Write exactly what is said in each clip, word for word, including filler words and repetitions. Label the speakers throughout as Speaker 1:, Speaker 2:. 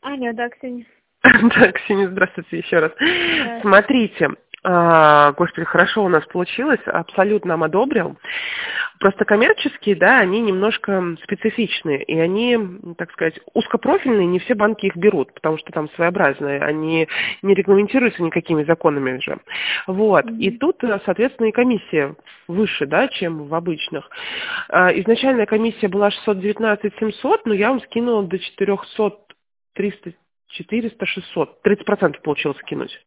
Speaker 1: Алло, да, Ксения.
Speaker 2: Да, Ксения, здравствуйте еще раз.
Speaker 1: Да.
Speaker 2: Смотрите, а, господи, хорошо у нас получилось, Абсолют нам одобрил. Просто коммерческие, да, они немножко специфичные, и они, так сказать, узкопрофильные, не все банки их берут, потому что там своеобразные, они не регламентируются никакими законами уже. Вот,
Speaker 1: Мгм.
Speaker 2: и тут, соответственно, и комиссия выше, да, чем в обычных. А, Изначальная комиссия была шестьсот девятнадцать семьсот, но я вам скинула до четырехсот, триста, четыреста, шестьсот. тридцать процентов получилось скинуть.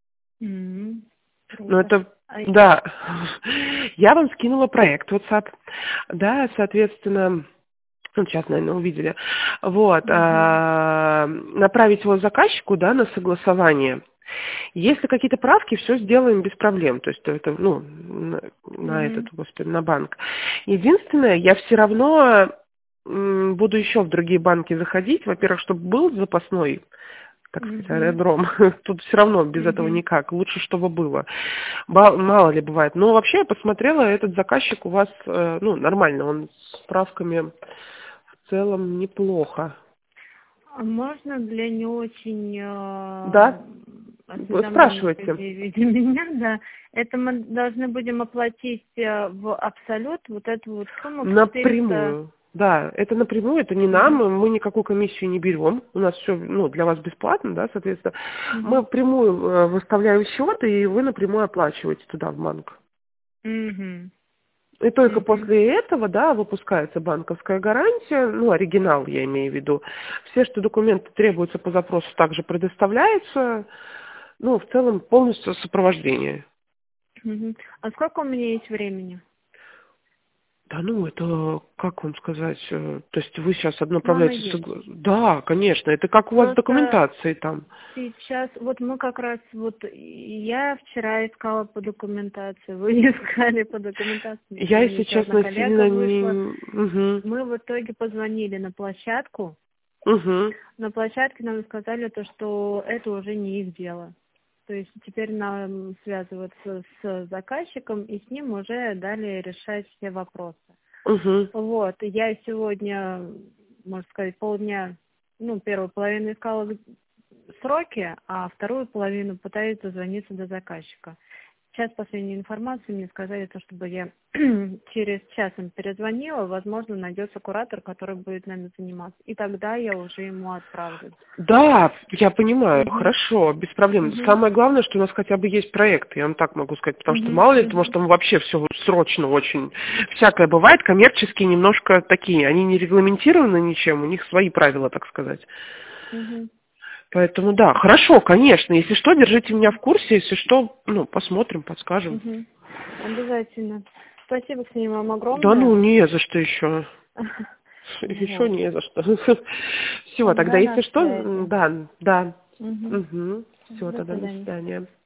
Speaker 1: М,
Speaker 2: Ну,
Speaker 1: Круто.
Speaker 2: это,
Speaker 1: А,
Speaker 2: да. Я вам скинула проект WhatsApp. Да, соответственно, ну, сейчас, наверное, увидели. Вот.
Speaker 1: мгм.
Speaker 2: а, Направить его заказчику, да, на согласование. Если какие-то правки, все сделаем без проблем. То есть это, ну, на, на этот,
Speaker 1: Мгм.
Speaker 2: господи, на банк. Единственное, я все равно м, буду еще в другие банки заходить. Во-первых, чтобы был запасной, так сказать,
Speaker 1: Мгм.
Speaker 2: аэродром. Тут все равно без этого
Speaker 1: Мгм.
Speaker 2: никак. Лучше, чтобы было. Ба- Мало ли бывает. Но вообще я посмотрела, этот заказчик у вас, э, ну, нормально. Он с справками в целом неплохо.
Speaker 1: А можно для не очень э,
Speaker 2: Да? Вы
Speaker 1: осведомленных
Speaker 2: спрашивайте.
Speaker 1: людей в виде меня, да, это мы должны будем оплатить э, в абсолют вот эту вот сумму в четыреста.
Speaker 2: Напрямую. Да, это напрямую, это не нам,
Speaker 1: Мгм.
Speaker 2: мы никакую комиссию не берем, у нас все, ну, для вас бесплатно, да, соответственно. Мы
Speaker 1: Мгм.
Speaker 2: впрямую э, выставляем счет, и вы напрямую оплачиваете туда, в банк.
Speaker 1: Мгм.
Speaker 2: И только
Speaker 1: Мгм.
Speaker 2: после этого, да, выпускается банковская гарантия, ну, оригинал я имею в виду. Все, что документы требуются по запросу, также предоставляются. Ну, в целом, полностью сопровождение.
Speaker 1: Мгм. А сколько у меня есть времени?
Speaker 2: Да ну, это, как вам сказать, э, то есть вы сейчас
Speaker 1: Мама
Speaker 2: направляетесь...
Speaker 1: есть.
Speaker 2: согла- Да, конечно, это как у вас с
Speaker 1: Просто
Speaker 2: документацией там.
Speaker 1: сейчас, вот мы как раз, вот я вчера искала по документации, вы искали по документации,
Speaker 2: Я,
Speaker 1: мне
Speaker 2: если
Speaker 1: еще одна
Speaker 2: честно,
Speaker 1: коллега
Speaker 2: сильно
Speaker 1: вышла.
Speaker 2: не... Угу,
Speaker 1: Мы в итоге позвонили на площадку.
Speaker 2: угу,
Speaker 1: На площадке нам сказали то, что это уже не их дело. То есть теперь нам связываться с заказчиком и с ним уже далее решать все вопросы.
Speaker 2: угу.
Speaker 1: Вот, и я сегодня, можно сказать, полдня, ну, первую половину искала сроки, а вторую половину пытаюсь дозвониться до заказчика. Сейчас последней информации мне сказали, то, чтобы я через час им перезвонила, возможно, найдется куратор, который будет нами заниматься. И тогда я уже ему отправлю.
Speaker 2: Да, я понимаю,
Speaker 1: Угу.
Speaker 2: хорошо, без проблем.
Speaker 1: Угу.
Speaker 2: Самое главное, что у нас хотя бы есть проект, я вам так могу сказать, потому что
Speaker 1: Угу.
Speaker 2: мало ли, потому
Speaker 1: Угу.
Speaker 2: что там вообще все срочно очень. Всякое бывает, коммерческие немножко такие, они не регламентированы ничем, у них свои правила, так сказать.
Speaker 1: Угу.
Speaker 2: Поэтому да, хорошо, конечно, если что, держите меня в курсе, если что, ну, посмотрим, подскажем.
Speaker 1: Угу. Обязательно. Спасибо, Ксения, вам
Speaker 2: Да ну,
Speaker 1: огромное.
Speaker 2: не за что еще. Еще
Speaker 1: Вот.
Speaker 2: не за что. Все, тогда
Speaker 1: Тогда
Speaker 2: если
Speaker 1: на
Speaker 2: что,
Speaker 1: связи.
Speaker 2: м, да, да.
Speaker 1: Угу.
Speaker 2: Угу. Все,
Speaker 1: До
Speaker 2: тогда до
Speaker 1: свидания.
Speaker 2: свидания.